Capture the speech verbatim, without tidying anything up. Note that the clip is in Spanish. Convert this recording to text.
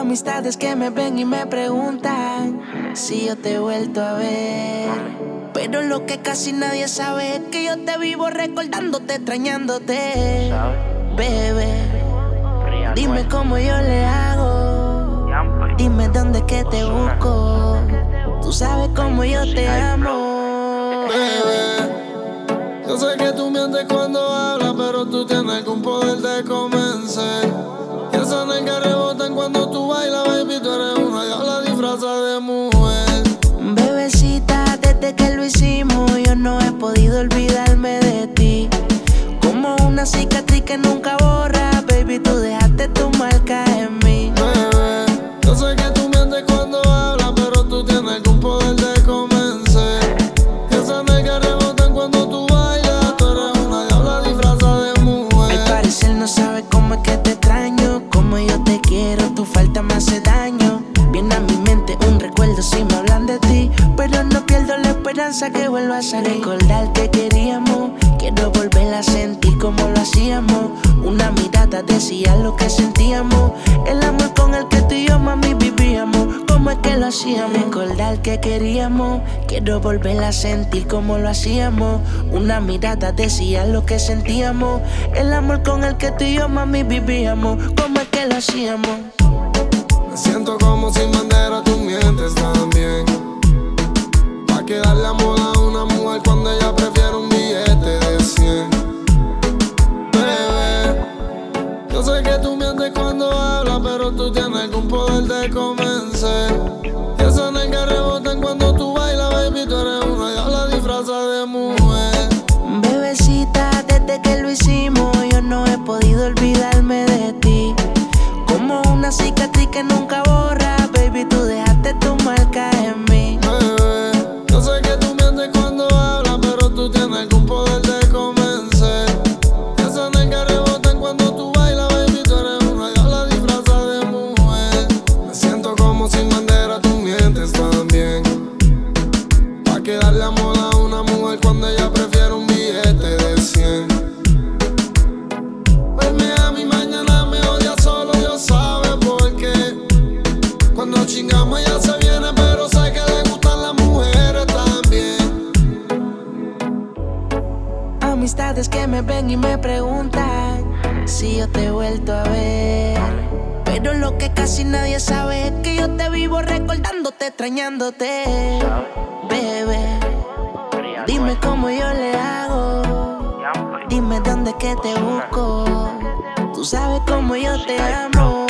Amistades que me ven y me preguntan si yo te he vuelto a ver. Pero lo que casi nadie sabe es que yo te vivo recordándote, extrañándote. Bebé, dime cómo yo le hago. Dime dónde es que te busco. Tú sabes cómo yo te amo. Bebé, yo sé que tú mientes cuando hablas, pero tú tienes algún poder de convencer. Y esa nalga rebotan cuando tú bailas, baby, tú eres una diabla disfrazada de mujer. Bebecita, desde que lo hicimos, yo no he podido olvidarme de ti. Como una cicatriz que nunca borra, baby, tú dejaste tu marca en mí. Bebé, yo sé que tú mientes cuando hablas, pero tú tienes algún poder de convencer. Y esa nalga rebotan cuando tú bailas, tú eres una diabla disfrazada de mujer. Al parecer no sabes cómo es que te extraño, como yo te quiero, tu falta me hace daño. Viene a mi mente un recuerdo si me hablan de ti, pero no pierdo la esperanza que vuelvas a recordar que queríamos. Quiero volver a sentir como lo hacíamos. Una mirada decía lo que sentíamos. El amor con el que tú y yo, mami, vivíamos. Cómo es que lo hacíamos. Recordar que queríamos. Quiero volver a sentir como lo hacíamos. Una mirada decía lo que sentíamos. El amor con el que tú y yo, mami, vivíamos. Cómo es que lo hacíamos. Me siento como sin bandera, tú mientes también. Pa' que darle amor a una mujer cuando ella prefiere un billete de cien. Bebé, yo sé que tú mientes cuando hablas, pero tú tienes algún poder de convencer. Y esa nalga rebotan cuando tú bailas, baby, tú eres una diabla disfrazada de mujer. Bebecita, desde que lo hicimos, yo no he podido olvidarme de ti. Como una cicatriz que nunca borra, baby, tú dejaste tu marca en mí. Bebé, yo sé que tú mientes cuando hablas, pero tú tienes algún poder de convencer. Y esa nalga rebotan cuando tú bailas, baby, tú eres una diabla disfrazada de mujer. Me siento como sin bandera, tú mientes también. Pa' que darle amor a una mujer cuando ella prefiere un billete de cien. Verme a mi mañana me odia solo, Dios sabe por qué. Cuando chingamos ella se viene, pero sé que le gustan las mujeres también. Amistades que me ven y me preguntan si yo te he vuelto a ver. Pero lo que casi nadie sabe es que yo te vivo recordándote, extrañándote. Bebé, dime cómo yo le hago. Dime dónde es que te busco. Tú sabes cómo yo te amo.